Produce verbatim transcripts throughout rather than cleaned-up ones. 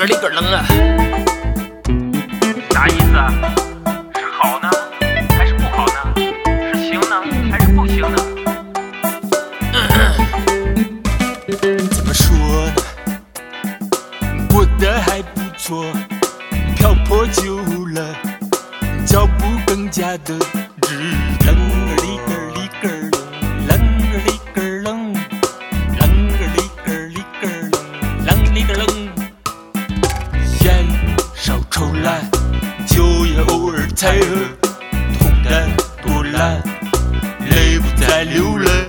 里个楞啊！ 啥意思啊？是好呢，还是不好呢？是行呢，还是不行呢？ 怎么说呢？过得还不错，漂泊久了，脚步更加的直。楞个里个里个楞，楞个里个楞，楞个里个里个楞，楞里个楞。烟少抽烂，酒也偶尔才喝，痛淡多懒，泪不再流了。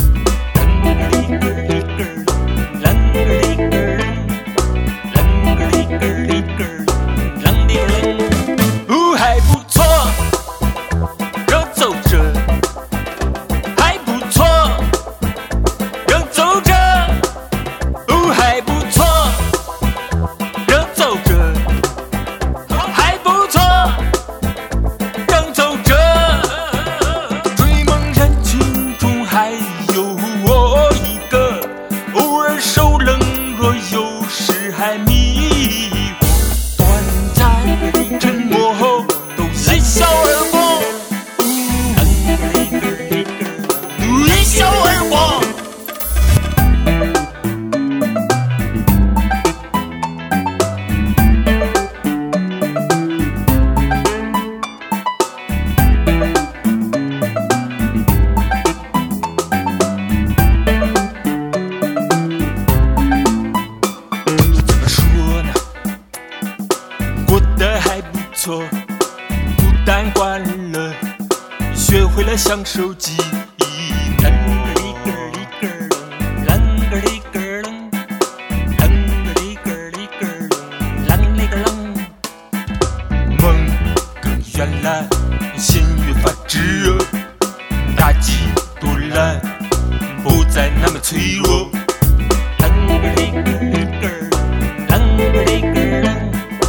还迷惑，短暂的沉默后都一笑而过，一笑而过。错，不但欢乐，学会了享受记忆。楞个里个里个楞，楞个里个楞，楞个里个里个楞，楞里个楞。梦更远了，心越发炙热，打击多了，不再那么脆弱。楞个里个里个楞，楞个里个楞。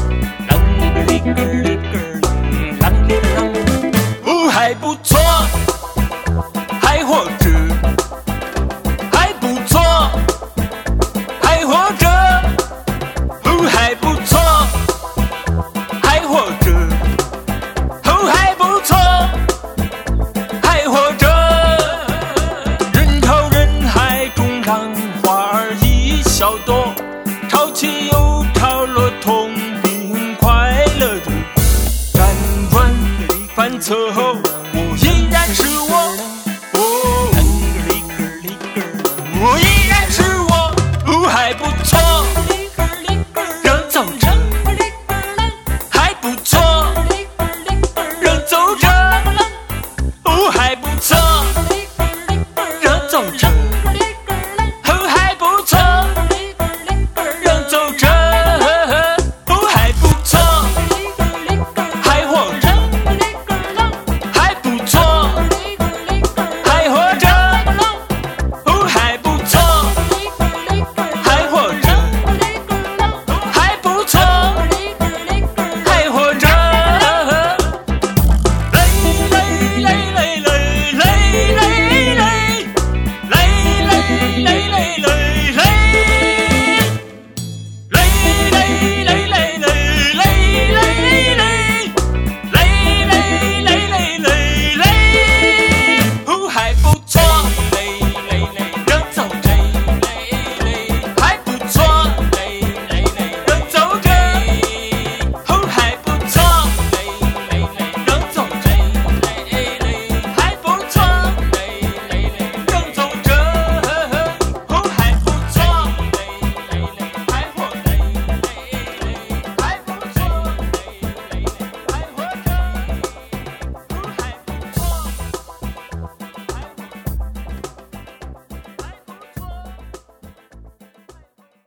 还不错，还活着，还不错，还活着，哦，还不错，还活着，哦，还不错，还活着。人潮人海中，让花儿一笑多，潮起又潮落，痛并快乐着。辗转反侧后，我依然是我，哦，我依然是我，哦，还不错。